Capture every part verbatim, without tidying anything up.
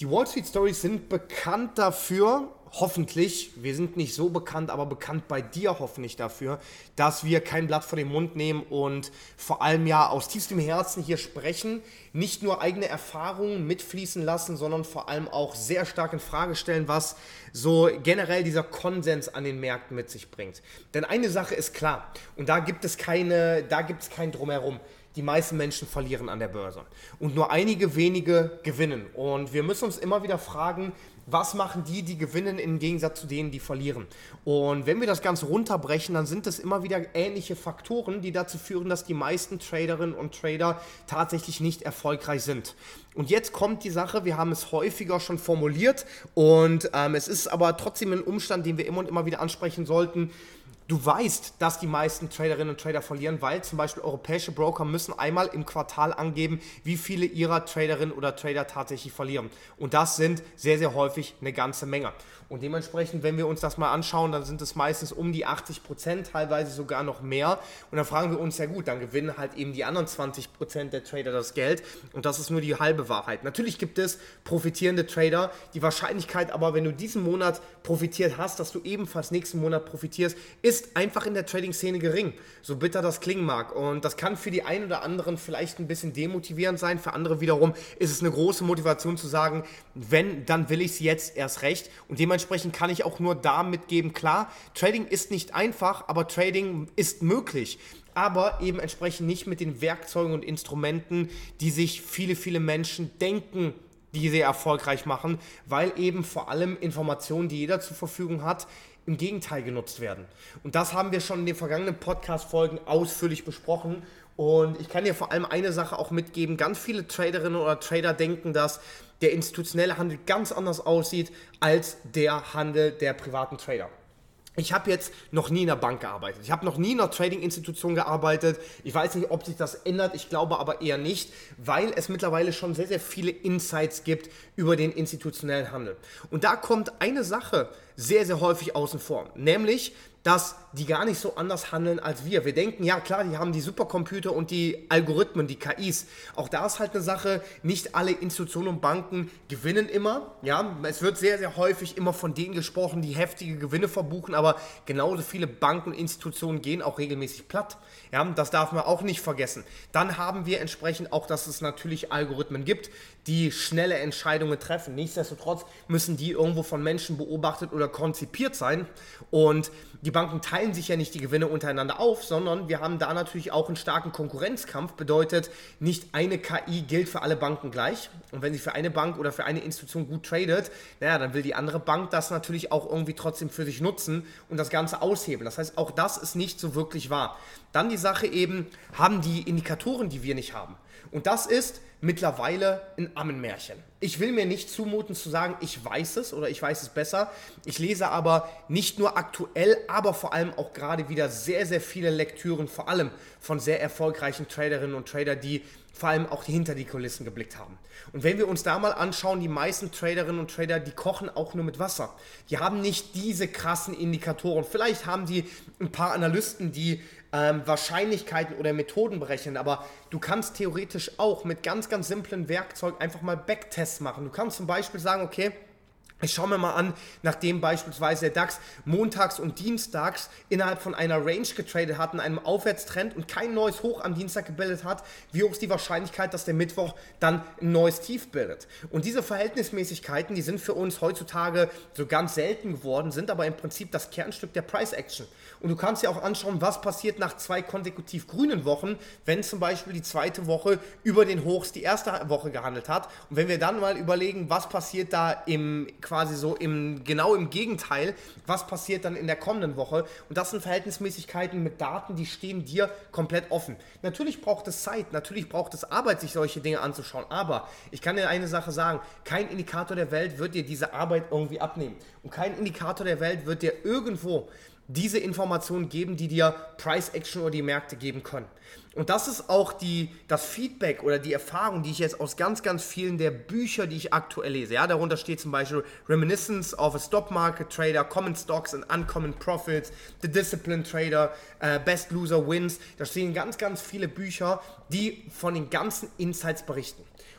Die Wall Street Stories sind bekannt dafür, hoffentlich, wir sind nicht so bekannt, aber bekannt bei dir hoffentlich dafür, dass wir kein Blatt vor den Mund nehmen und vor allem ja aus tiefstem Herzen hier sprechen, nicht nur eigene Erfahrungen mitfließen lassen, sondern vor allem auch sehr stark in Frage stellen, was so generell dieser Konsens an den Märkten mit sich bringt. Denn eine Sache ist klar und da gibt es keine, da gibt es kein Drumherum. Die meisten Menschen verlieren an der Börse und nur einige wenige gewinnen. Und wir müssen uns immer wieder fragen, was machen die, die gewinnen, im Gegensatz zu denen, die verlieren? Und wenn wir das Ganze runterbrechen, dann sind es immer wieder ähnliche Faktoren, die dazu führen, dass die meisten Traderinnen und Trader tatsächlich nicht erfolgreich sind. Und jetzt kommt die Sache, wir haben es häufiger schon formuliert und ähm, es ist aber trotzdem ein Umstand, den wir immer und immer wieder ansprechen sollten. Du weißt, dass die meisten Traderinnen und Trader verlieren, weil zum Beispiel europäische Broker müssen einmal im Quartal angeben, wie viele ihrer Traderinnen oder Trader tatsächlich verlieren. Und das sind sehr, sehr häufig eine ganze Menge. Und dementsprechend, wenn wir uns das mal anschauen, dann sind es meistens um die achtzig Prozent, teilweise sogar noch mehr. Und dann fragen wir uns, ja gut, dann gewinnen halt eben die anderen zwanzig Prozent der Trader das Geld. Und das ist nur die halbe Wahrheit. Natürlich gibt es profitierende Trader. Die Wahrscheinlichkeit aber, wenn du diesen Monat profitiert hast, dass du ebenfalls nächsten Monat profitierst, ist einfach in der Trading-Szene gering. So bitter das klingen mag. Und das kann für die einen oder anderen vielleicht ein bisschen demotivierend sein. Für andere wiederum ist es eine große Motivation zu sagen, wenn, dann will ich es jetzt erst recht. Und dementsprechend kann ich auch nur da mitgeben, klar, Trading ist nicht einfach, aber Trading ist möglich. Aber eben entsprechend nicht mit den Werkzeugen und Instrumenten, die sich viele, viele Menschen denken, die sie erfolgreich machen, weil eben vor allem Informationen, die jeder zur Verfügung hat, im Gegenteil genutzt werden. Und das haben wir schon in den vergangenen Podcast-Folgen ausführlich besprochen. Und ich kann dir vor allem eine Sache auch mitgeben. Ganz viele Traderinnen oder Trader denken, dass der institutionelle Handel ganz anders aussieht als der Handel der privaten Trader. Ich habe jetzt noch nie in einer Bank gearbeitet. Ich habe noch nie in einer Trading-Institution gearbeitet. Ich weiß nicht, ob sich das ändert. Ich glaube aber eher nicht, weil es mittlerweile schon sehr, sehr viele Insights gibt über den institutionellen Handel. Und da kommt eine Sache sehr, sehr häufig außen vor, nämlich, dass die gar nicht so anders handeln als wir. Wir denken, ja klar, die haben die Supercomputer und die Algorithmen, die K Is. Auch da ist halt eine Sache, nicht alle Institutionen und Banken gewinnen immer. Ja, es wird sehr, sehr häufig immer von denen gesprochen, die heftige Gewinne verbuchen, aber genauso viele Banken und Institutionen gehen auch regelmäßig platt. Ja, das darf man auch nicht vergessen. Dann haben wir entsprechend auch, dass es natürlich Algorithmen gibt, die schnelle Entscheidungen treffen. Nichtsdestotrotz müssen die irgendwo von Menschen beobachtet oder konzipiert sein. Und die Banken teilen sich ja nicht die Gewinne untereinander auf, sondern wir haben da natürlich auch einen starken Konkurrenzkampf. Bedeutet, nicht eine K I gilt für alle Banken gleich. Und wenn sie für eine Bank oder für eine Institution gut tradet, naja, dann will die andere Bank das natürlich auch irgendwie trotzdem für sich nutzen und das Ganze aushebeln. Das heißt, auch das ist nicht so wirklich wahr. Dann die Sache eben, haben die Indikatoren, die wir nicht haben. Und das ist mittlerweile ein Ammenmärchen. Ich will mir nicht zumuten zu sagen, ich weiß es oder ich weiß es besser. Ich lese aber nicht nur aktuell, aber vor allem auch gerade wieder sehr, sehr viele Lektüren, vor allem von sehr erfolgreichen Traderinnen und Trader, die vor allem auch hinter die Kulissen geblickt haben. Und wenn wir uns da mal anschauen, die meisten Traderinnen und Trader, die kochen auch nur mit Wasser. Die haben nicht diese krassen Indikatoren. Vielleicht haben die ein paar Analysten, die ähm, Wahrscheinlichkeiten oder Methoden berechnen, aber du kannst theoretisch auch mit ganz, ganz simplen Werkzeugen einfach mal Backtests machen. Du kannst zum Beispiel sagen, okay, ich schaue mir mal an, nachdem beispielsweise der DAX montags und dienstags innerhalb von einer Range getradet hat, in einem Aufwärtstrend und kein neues Hoch am Dienstag gebildet hat, wie hoch ist die Wahrscheinlichkeit, dass der Mittwoch dann ein neues Tief bildet. Und diese Verhältnismäßigkeiten, die sind für uns heutzutage so ganz selten geworden, sind aber im Prinzip das Kernstück der Price Action. Und du kannst dir auch anschauen, was passiert nach zwei konsekutiv grünen Wochen, wenn zum Beispiel die zweite Woche über den Hochs die erste Woche gehandelt hat. Und wenn wir dann mal überlegen, was passiert da im quasi so im, genau im Gegenteil, was passiert dann in der kommenden Woche. Und das sind Verhältnismäßigkeiten mit Daten, die stehen dir komplett offen. Natürlich braucht es Zeit, natürlich braucht es Arbeit, sich solche Dinge anzuschauen, aber ich kann dir eine Sache sagen, kein Indikator der Welt wird dir diese Arbeit irgendwie abnehmen. Und kein Indikator der Welt wird dir irgendwo diese Informationen geben, die dir Price Action oder die Märkte geben können. Und das ist auch die, das Feedback oder die Erfahrung, die ich jetzt aus ganz, ganz vielen der Bücher, die ich aktuell lese. Ja, darunter steht zum Beispiel Reminiscence of a Stock Market Trader, Common Stocks and Uncommon Profits, The Disciplined Trader, uh, Best Loser Wins. Da stehen ganz, ganz viele Bücher, die von den ganzen Insights berichten.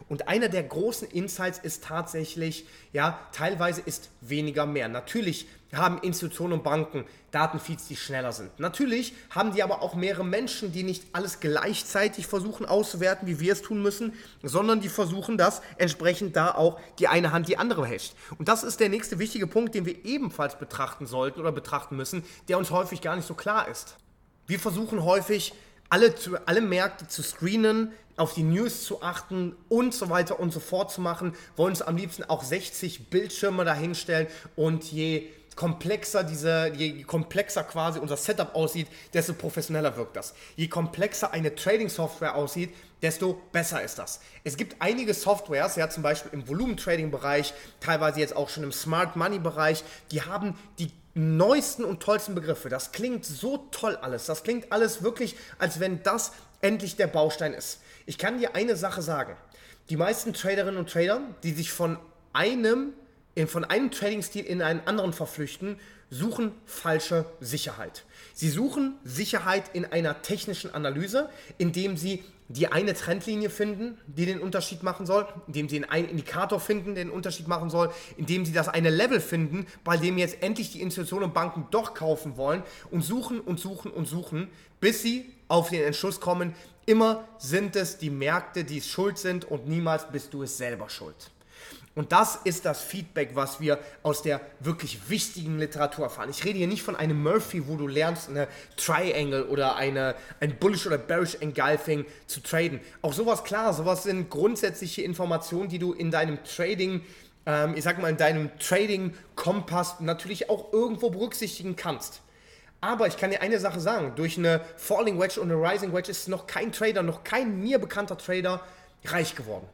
Und einer der großen Insights ist tatsächlich, ja, teilweise ist weniger mehr. Natürlich haben Institutionen und Banken Datenfeeds, die schneller sind. Natürlich haben die aber auch mehrere Menschen, die nicht alles gleichzeitig versuchen auszuwerten, wie wir es tun müssen, sondern die versuchen, dass entsprechend da auch die eine Hand die andere hält. Und das ist der nächste wichtige Punkt, den wir ebenfalls betrachten sollten oder betrachten müssen, der uns häufig gar nicht so klar ist. Wir versuchen häufig, alle, zu, alle Märkte zu screenen, auf die News zu achten und so weiter und so fort zu machen, wollen uns am liebsten auch sechzig Bildschirme dahinstellen und je komplexer diese, je komplexer quasi unser Setup aussieht, desto professioneller wirkt das. Je komplexer eine Trading-Software aussieht, desto besser ist das. Es gibt einige Softwares, ja zum Beispiel im Volumen-Trading-Bereich, teilweise jetzt auch schon im Smart-Money-Bereich, die haben die neuesten und tollsten Begriffe. Das klingt so toll alles. Das klingt alles wirklich, als wenn das endlich der Baustein ist. Ich kann dir eine Sache sagen. Die meisten Traderinnen und Trader, die sich von einem In, von einem Trading-Stil in einen anderen verflüchten, suchen falsche Sicherheit. Sie suchen Sicherheit in einer technischen Analyse, indem sie die eine Trendlinie finden, die den Unterschied machen soll, indem sie einen Indikator finden, der den Unterschied machen soll, indem sie das eine Level finden, bei dem jetzt endlich die Institutionen und Banken doch kaufen wollen und suchen und suchen und suchen, bis sie auf den Entschluss kommen, immer sind es die Märkte, die es schuld sind und niemals bist du es selber schuld. Und das ist das Feedback, was wir aus der wirklich wichtigen Literatur erfahren. Ich rede hier nicht von einem Murphy, wo du lernst, eine Triangle oder eine, ein Bullish oder Bearish Engulfing zu traden. Auch sowas, klar, sowas sind grundsätzliche Informationen, die du in deinem Trading, ähm, ich sag mal, in deinem Trading-Kompass natürlich auch irgendwo berücksichtigen kannst. Aber ich kann dir eine Sache sagen, durch eine Falling Wedge und eine Rising Wedge ist noch kein Trader, noch kein mir bekannter Trader reich geworden.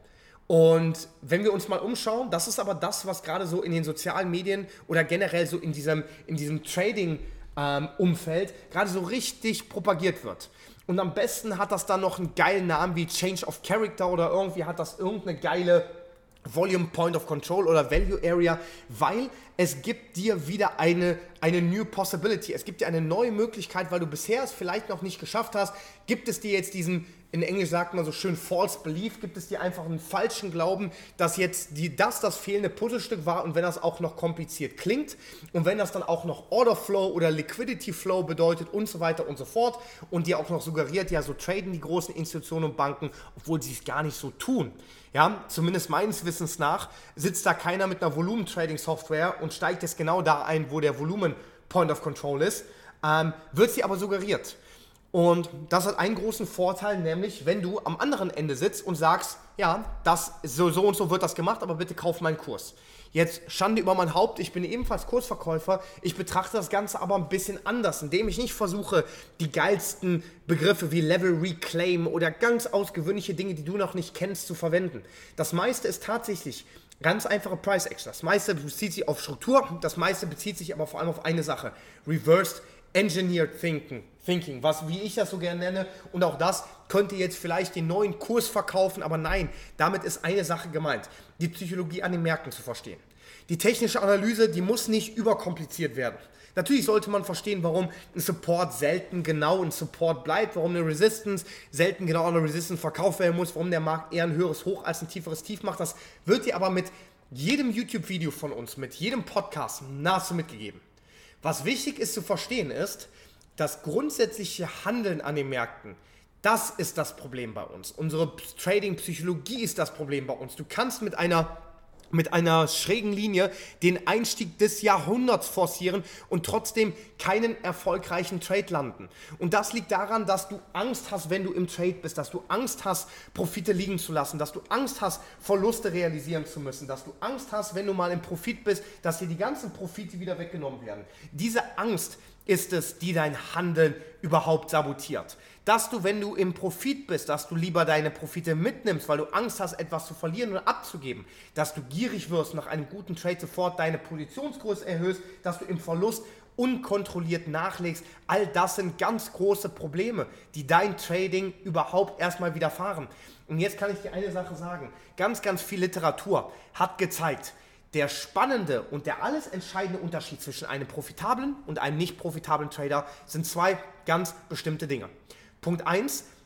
Und wenn wir uns mal umschauen, das ist aber das, was gerade so in den sozialen Medien oder generell so in diesem, in diesem Trading-Umfeld ähm, gerade so richtig propagiert wird. Und am besten hat das dann noch einen geilen Namen wie Change of Character oder irgendwie hat das irgendeine geile Volume Point of Control oder Value Area, weil es gibt dir wieder eine, eine New Possibility. Es gibt dir eine neue Möglichkeit, weil du bisher es vielleicht noch nicht geschafft hast, gibt es dir jetzt diesen, in Englisch sagt man so schön False Belief, gibt es dir einfach einen falschen Glauben, dass jetzt die, das das fehlende Puzzlestück war und wenn das auch noch kompliziert klingt und wenn das dann auch noch Order Flow oder Liquidity Flow bedeutet und so weiter und so fort und dir auch noch suggeriert, ja so traden die großen Institutionen und Banken, obwohl sie es gar nicht so tun. Ja, zumindest meines Wissens nach sitzt da keiner mit einer Volumen-Trading-Software und steigt jetzt genau da ein, wo der Volumen-Point of Control ist, ähm, wird sie aber suggeriert. Und das hat einen großen Vorteil, nämlich wenn du am anderen Ende sitzt und sagst, ja, das, so, so und so wird das gemacht, aber bitte kauf meinen Kurs. Jetzt Schande über mein Haupt, ich bin ebenfalls Kursverkäufer, ich betrachte das Ganze aber ein bisschen anders, indem ich nicht versuche, die geilsten Begriffe wie Level Reclaim oder ganz ausgewöhnliche Dinge, die du noch nicht kennst, zu verwenden. Das meiste ist tatsächlich ganz einfache Price Action. Das meiste bezieht sich auf Struktur, das meiste bezieht sich aber vor allem auf eine Sache, Reversed Engineered Thinking, Thinking, was wie ich das so gerne nenne, und auch das könnte jetzt vielleicht den neuen Kurs verkaufen, aber nein, damit ist eine Sache gemeint, die Psychologie an den Märkten zu verstehen. Die technische Analyse, die muss nicht überkompliziert werden. Natürlich sollte man verstehen, warum ein Support selten genau ein Support bleibt, warum eine Resistance selten genau an eine Resistance verkauft werden muss, warum der Markt eher ein höheres Hoch als ein tieferes Tief macht. Das wird dir aber mit jedem YouTube-Video von uns, mit jedem Podcast nahezu mitgegeben. Was wichtig ist zu verstehen ist, das grundsätzliche Handeln an den Märkten, das ist das Problem bei uns. Unsere Trading-Psychologie ist das Problem bei uns. Du kannst mit einer, mit einer schrägen Linie den Einstieg des Jahrhunderts forcieren und trotzdem keinen erfolgreichen Trade landen. Und das liegt daran, dass du Angst hast, wenn du im Trade bist, dass du Angst hast, Profite liegen zu lassen, dass du Angst hast, Verluste realisieren zu müssen, dass du Angst hast, wenn du mal im Profit bist, dass dir die ganzen Profite wieder weggenommen werden. Diese Angst ist es, die dein Handeln überhaupt sabotiert. Dass du, wenn du im Profit bist, dass du lieber deine Profite mitnimmst, weil du Angst hast, etwas zu verlieren oder abzugeben, dass du gierig wirst, nach einem guten Trade sofort deine Positionsgröße erhöhst, dass du im Verlust unkontrolliert nachlegst, all das sind ganz große Probleme, die dein Trading überhaupt erstmal widerfahren. Und jetzt kann ich dir eine Sache sagen, ganz, ganz viel Literatur hat gezeigt, der spannende und der alles entscheidende Unterschied zwischen einem profitablen und einem nicht profitablen Trader sind zwei ganz bestimmte Dinge. Punkt eins,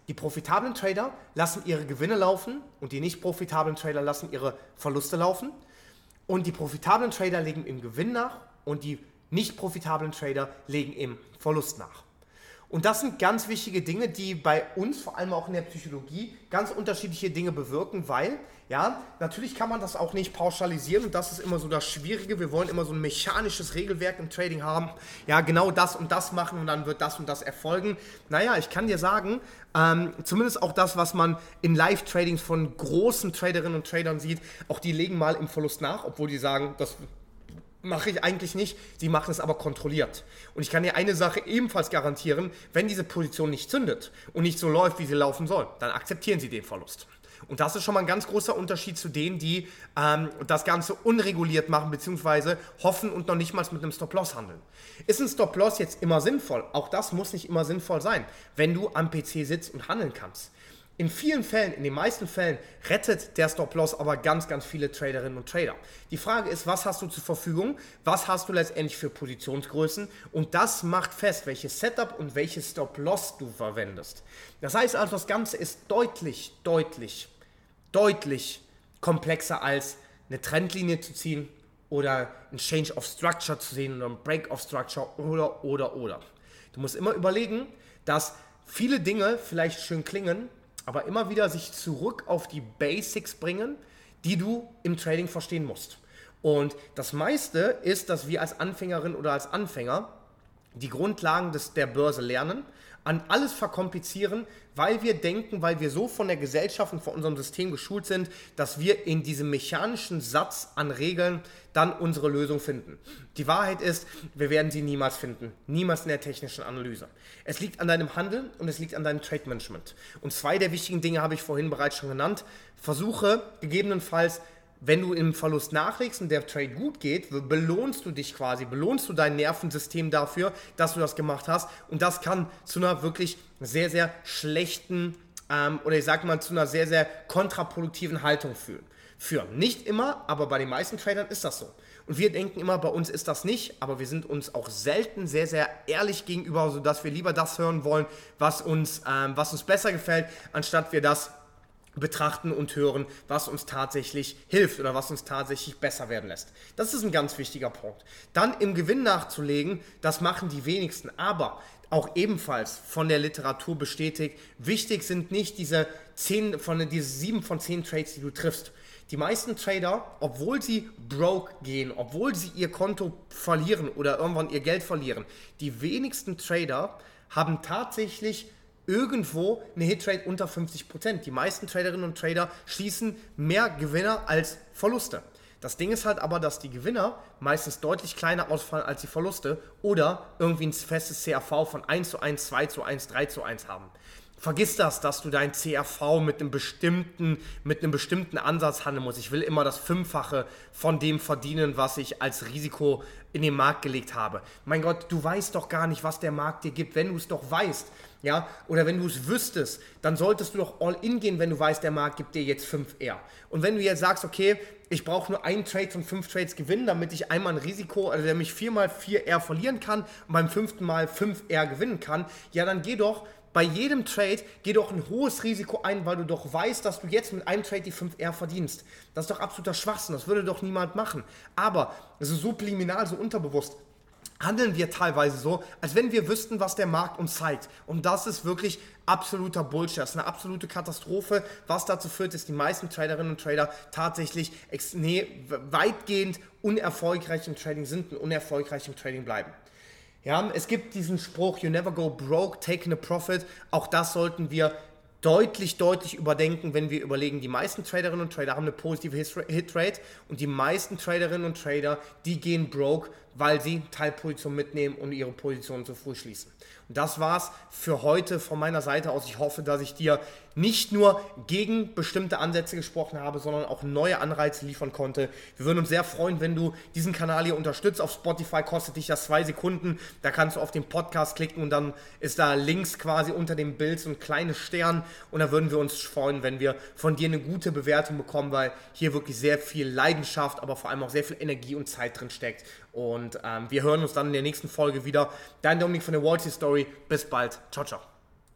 Die profitablen Trader lassen ihre Gewinne laufen und die nicht profitablen Trader lassen ihre Verluste laufen. Und die profitablen Trader legen im Gewinn nach und die nicht profitablen Trader legen im Verlust nach. Und das sind ganz wichtige Dinge, die bei uns, vor allem auch in der Psychologie, ganz unterschiedliche Dinge bewirken, weil, ja, natürlich kann man das auch nicht pauschalisieren und das ist immer so das Schwierige. Wir wollen immer so ein mechanisches Regelwerk im Trading haben, ja, genau das und das machen und dann wird das und das erfolgen. Naja, ich kann dir sagen, ähm, zumindest auch das, was man in Live-Tradings von großen Traderinnen und Tradern sieht, auch die legen mal im Verlust nach, obwohl die sagen, das mache ich eigentlich nicht, sie machen es aber kontrolliert. Und ich kann dir eine Sache ebenfalls garantieren, wenn diese Position nicht zündet und nicht so läuft, wie sie laufen soll, dann akzeptieren sie den Verlust. Und das ist schon mal ein ganz großer Unterschied zu denen, die ähm, das Ganze unreguliert machen, beziehungsweise hoffen und noch nicht mal mit einem Stop-Loss handeln. Ist ein Stop-Loss jetzt immer sinnvoll? Auch das muss nicht immer sinnvoll sein, wenn du am P C sitzt und handeln kannst. In vielen Fällen, in den meisten Fällen, rettet der Stop-Loss aber ganz, ganz viele Traderinnen und Trader. Die Frage ist, was hast du zur Verfügung, was hast du letztendlich für Positionsgrößen und das macht fest, welches Setup und welches Stop-Loss du verwendest. Das heißt also, das Ganze ist deutlich, deutlich, deutlich komplexer als eine Trendlinie zu ziehen oder ein Change of Structure zu sehen oder ein Break of Structure oder, oder, oder. Du musst immer überlegen, dass viele Dinge vielleicht schön klingen, aber immer wieder sich zurück auf die Basics bringen, die du im Trading verstehen musst. Und das meiste ist, dass wir als Anfängerin oder als Anfänger die Grundlagen des, der Börse lernen, an alles verkomplizieren, weil wir denken, weil wir so von der Gesellschaft und von unserem System geschult sind, dass wir in diesem mechanischen Satz an Regeln dann unsere Lösung finden. Die Wahrheit ist, wir werden sie niemals finden. Niemals in der technischen Analyse. Es liegt an deinem Handeln und es liegt an deinem Trade-Management. Und zwei der wichtigen Dinge habe ich vorhin bereits schon genannt. Versuche gegebenenfalls, wenn du im Verlust nachlegst und der Trade gut geht, belohnst du dich quasi, belohnst du dein Nervensystem dafür, dass du das gemacht hast. Und das kann zu einer wirklich sehr, sehr schlechten ähm, oder ich sag mal zu einer sehr, sehr kontraproduktiven Haltung führen. führen. Nicht immer, aber bei den meisten Tradern ist das so. Und wir denken immer, bei uns ist das nicht, aber wir sind uns auch selten sehr, sehr ehrlich gegenüber, sodass wir lieber das hören wollen, was uns, ähm, was uns besser gefällt, anstatt wir das betrachten und hören, was uns tatsächlich hilft oder was uns tatsächlich besser werden lässt. Das ist ein ganz wichtiger Punkt. Dann im Gewinn nachzulegen, das machen die wenigsten, aber auch ebenfalls von der Literatur bestätigt, wichtig sind nicht diese, zehn, von, diese sieben von zehn Trades, die du triffst. Die meisten Trader, obwohl sie broke gehen, obwohl sie ihr Konto verlieren oder irgendwann ihr Geld verlieren, die wenigsten Trader haben tatsächlich irgendwo eine Hitrate unter fünfzig Prozent. Die meisten Traderinnen und Trader schließen mehr Gewinner als Verluste. Das Ding ist halt aber, dass die Gewinner meistens deutlich kleiner ausfallen als die Verluste oder irgendwie ein festes C R V von eins zu eins, zwei zu eins, drei zu eins haben. Vergiss das, dass du dein C R V mit einem bestimmten, mit einem bestimmten Ansatz handeln musst. Ich will immer das Fünffache von dem verdienen, was ich als Risiko in den Markt gelegt habe. Mein Gott, du weißt doch gar nicht, was der Markt dir gibt, wenn du es doch weißt. Ja, oder wenn du es wüsstest, dann solltest du doch all in gehen, wenn du weißt, der Markt gibt dir jetzt fünf R. Und wenn du jetzt sagst, okay, ich brauche nur einen Trade von fünf Trades gewinnen, damit ich einmal ein Risiko, also damit ich viermal vier R verlieren kann und beim fünften Mal fünf R gewinnen kann, ja, dann geh doch bei jedem Trade, geh doch ein hohes Risiko ein, weil du doch weißt, dass du jetzt mit einem Trade die fünf R verdienst. Das ist doch absoluter Schwachsinn, das würde doch niemand machen. Aber es ist subliminal, so unterbewusst handeln wir teilweise so, als wenn wir wüssten, was der Markt uns zeigt. Und das ist wirklich absoluter Bullshit. Das ist eine absolute Katastrophe. Was dazu führt, dass die meisten Traderinnen und Trader tatsächlich nee, weitgehend unerfolgreich im Trading sind und unerfolgreich im Trading bleiben. Ja, es gibt diesen Spruch, you never go broke, taking a profit. Auch das sollten wir deutlich, deutlich überdenken, wenn wir überlegen, die meisten Traderinnen und Trader haben eine positive Hitrate und die meisten Traderinnen und Trader, die gehen broke, weil sie Teilpositionen mitnehmen und ihre Positionen zu früh schließen. Und das war's für heute von meiner Seite aus. Ich hoffe, dass ich dir nicht nur gegen bestimmte Ansätze gesprochen habe, sondern auch neue Anreize liefern konnte. Wir würden uns sehr freuen, wenn du diesen Kanal hier unterstützt. Auf Spotify kostet dich das zwei Sekunden. Da kannst du auf den Podcast klicken und dann ist da links quasi unter dem Bild so ein kleines Stern. Und da würden wir uns freuen, wenn wir von dir eine gute Bewertung bekommen, weil hier wirklich sehr viel Leidenschaft, aber vor allem auch sehr viel Energie und Zeit drin steckt. Und ähm, wir hören uns dann in der nächsten Folge wieder. Dein Dominik von der Wall Street Story. Bis bald. Ciao, ciao.